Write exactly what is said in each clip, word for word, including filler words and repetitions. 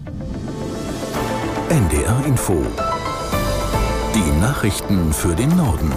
N D R Info. Die Nachrichten für den Norden.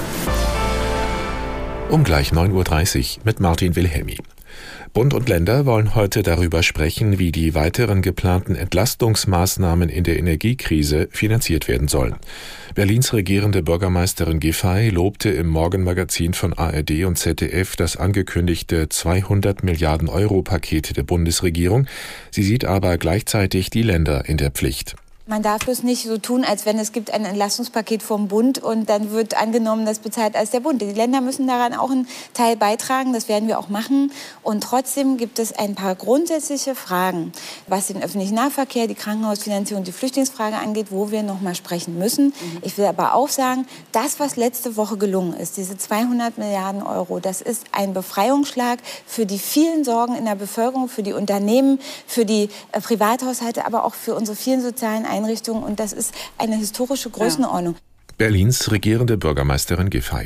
Um gleich neun Uhr dreißig mit Martin Wilhelmi. Bund und Länder wollen heute darüber sprechen, wie die weiteren geplanten Entlastungsmaßnahmen in der Energiekrise finanziert werden sollen. Berlins regierende Bürgermeisterin Giffey lobte im Morgenmagazin von A R D und Z D F das angekündigte zweihundert Milliarden Euro Paket der Bundesregierung. Sie sieht aber gleichzeitig die Länder in der Pflicht. Man darf es nicht so tun, als wenn es gibt ein Entlastungspaket vom Bund und dann wird angenommen, das bezahlt als der Bund. Die Länder müssen daran auch einen Teil beitragen, das werden wir auch machen. Und trotzdem gibt es ein paar grundsätzliche Fragen, was den öffentlichen Nahverkehr, die Krankenhausfinanzierung, die Flüchtlingsfrage angeht, wo wir noch mal sprechen müssen. Mhm. Ich will aber auch sagen, das, was letzte Woche gelungen ist, diese zweihundert Milliarden Euro, das ist ein Befreiungsschlag für die vielen Sorgen in der Bevölkerung, für die Unternehmen, für die äh, Privathaushalte, aber auch für unsere vielen sozialen Einrichtungen. Und das ist eine historische Größenordnung. Berlins regierende Bürgermeisterin Giffey.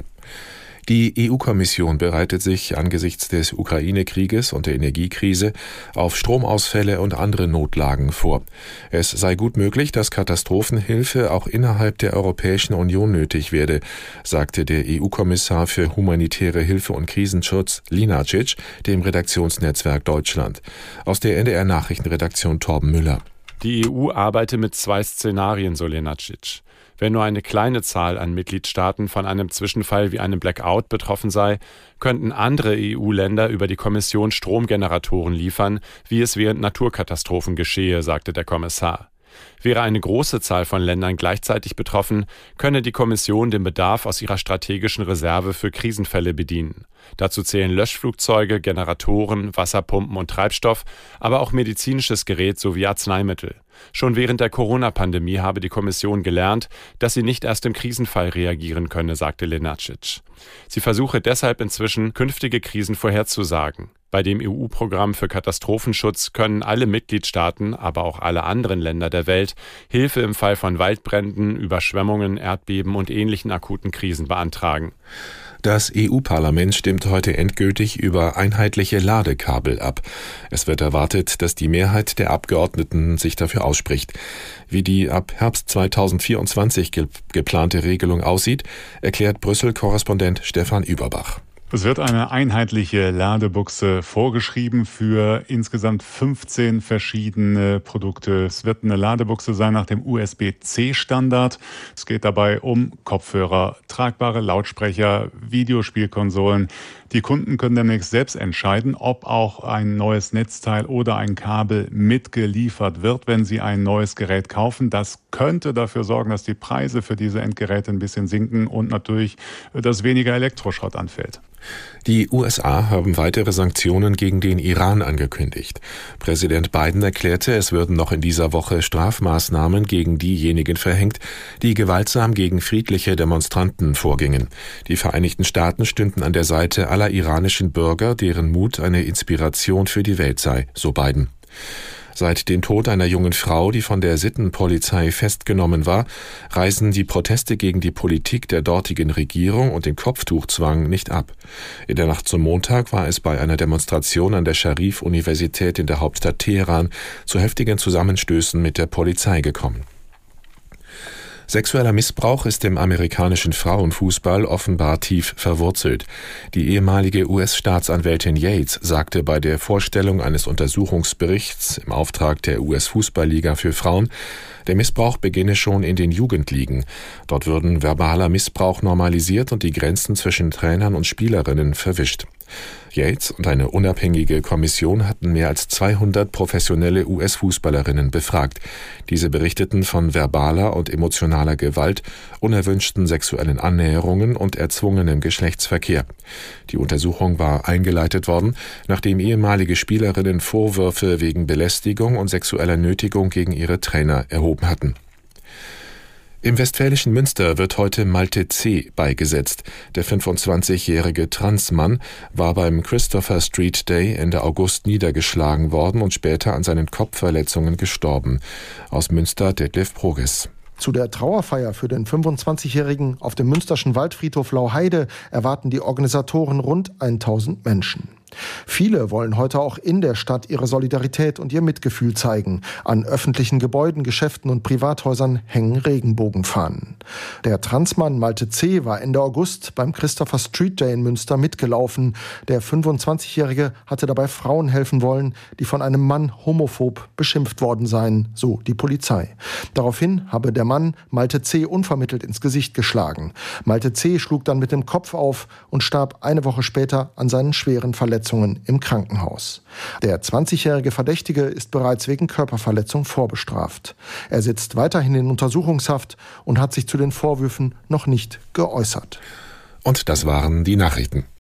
Die E U-Kommission bereitet sich angesichts des Ukraine-Krieges und der Energiekrise auf Stromausfälle und andere Notlagen vor. Es sei gut möglich, dass Katastrophenhilfe auch innerhalb der Europäischen Union nötig werde, sagte der E U-Kommissar für humanitäre Hilfe und Krisenschutz Lynačič dem Redaktionsnetzwerk Deutschland. Aus der N D R-Nachrichtenredaktion Torben Müller. Die E U arbeitet mit zwei Szenarien, so Lynačič. Wenn nur eine kleine Zahl an Mitgliedstaaten von einem Zwischenfall wie einem Blackout betroffen sei, könnten andere E U-Länder über die Kommission Stromgeneratoren liefern, wie es während Naturkatastrophen geschehe, sagte der Kommissar. Wäre eine große Zahl von Ländern gleichzeitig betroffen, könne die Kommission den Bedarf aus ihrer strategischen Reserve für Krisenfälle bedienen. Dazu zählen Löschflugzeuge, Generatoren, Wasserpumpen und Treibstoff, aber auch medizinisches Gerät sowie Arzneimittel. Schon während der Corona-Pandemie habe die Kommission gelernt, dass sie nicht erst im Krisenfall reagieren könne, sagte Lynačič. Sie versuche deshalb inzwischen, künftige Krisen vorherzusagen. Bei dem E U-Programm für Katastrophenschutz können alle Mitgliedstaaten, aber auch alle anderen Länder der Welt, Hilfe im Fall von Waldbränden, Überschwemmungen, Erdbeben und ähnlichen akuten Krisen beantragen. Das E U-Parlament stimmt heute endgültig über einheitliche Ladekabel ab. Es wird erwartet, dass die Mehrheit der Abgeordneten sich dafür ausspricht. Wie die ab Herbst zweitausendvierundzwanzig ge- geplante Regelung aussieht, erklärt Brüssel-Korrespondent Stefan Überbach. Es wird eine einheitliche Ladebuchse vorgeschrieben für insgesamt fünfzehn verschiedene Produkte. Es wird eine Ladebuchse sein nach dem U S B C Standard. Es geht dabei um Kopfhörer, tragbare Lautsprecher, Videospielkonsolen. Die Kunden können demnächst selbst entscheiden, ob auch ein neues Netzteil oder ein Kabel mitgeliefert wird, wenn sie ein neues Gerät kaufen. Das könnte dafür sorgen, dass die Preise für diese Endgeräte ein bisschen sinken und natürlich, dass weniger Elektroschrott anfällt. Die U S A haben weitere Sanktionen gegen den Iran angekündigt. Präsident Biden erklärte, es würden noch in dieser Woche Strafmaßnahmen gegen diejenigen verhängt, die gewaltsam gegen friedliche Demonstranten vorgingen. Die Vereinigten Staaten stünden an der Seite aller iranischen Bürger, deren Mut eine Inspiration für die Welt sei, so Biden. Seit dem Tod einer jungen Frau, die von der Sittenpolizei festgenommen war, reißen die Proteste gegen die Politik der dortigen Regierung und den Kopftuchzwang nicht ab. In der Nacht zum Montag war es bei einer Demonstration an der Scharif-Universität in der Hauptstadt Teheran zu heftigen Zusammenstößen mit der Polizei gekommen. Sexueller Missbrauch ist im amerikanischen Frauenfußball offenbar tief verwurzelt. Die ehemalige U S-Staatsanwältin Yates sagte bei der Vorstellung eines Untersuchungsberichts im Auftrag der U S-Fußballliga für Frauen, der Missbrauch beginne schon in den Jugendligen. Dort würden verbaler Missbrauch normalisiert und die Grenzen zwischen Trainern und Spielerinnen verwischt. Yates und eine unabhängige Kommission hatten mehr als zweihundert professionelle U S-Fußballerinnen befragt. Diese berichteten von verbaler und emotionaler Gewalt, unerwünschten sexuellen Annäherungen und erzwungenem Geschlechtsverkehr. Die Untersuchung war eingeleitet worden, nachdem ehemalige Spielerinnen Vorwürfe wegen Belästigung und sexueller Nötigung gegen ihre Trainer erhoben hatten. Im westfälischen Münster wird heute Malte C. beigesetzt. Der fünfundzwanzigjährige Transmann war beim Christopher Street Day Ende August niedergeschlagen worden und später an seinen Kopfverletzungen gestorben. Aus Münster Detlef Proges. Zu der Trauerfeier für den fünfundzwanzigjährigen auf dem münsterschen Waldfriedhof Lauheide erwarten die Organisatoren rund tausend Menschen. Viele wollen heute auch in der Stadt ihre Solidarität und ihr Mitgefühl zeigen. An öffentlichen Gebäuden, Geschäften und Privathäusern hängen Regenbogenfahnen. Der Transmann Malte C. war Ende August beim Christopher Street Day in Münster mitgelaufen. Der fünfundzwanzigjährige hatte dabei Frauen helfen wollen, die von einem Mann homophob beschimpft worden seien, so die Polizei. Daraufhin habe der Mann Malte C. unvermittelt ins Gesicht geschlagen. Malte C. schlug dann mit dem Kopf auf und starb eine Woche später an seinen schweren Verletzungen im Krankenhaus. Der zwanzigjährige Verdächtige ist bereits wegen Körperverletzung vorbestraft. Er sitzt weiterhin in Untersuchungshaft und hat sich zu den Vorwürfen noch nicht geäußert. Und das waren die Nachrichten.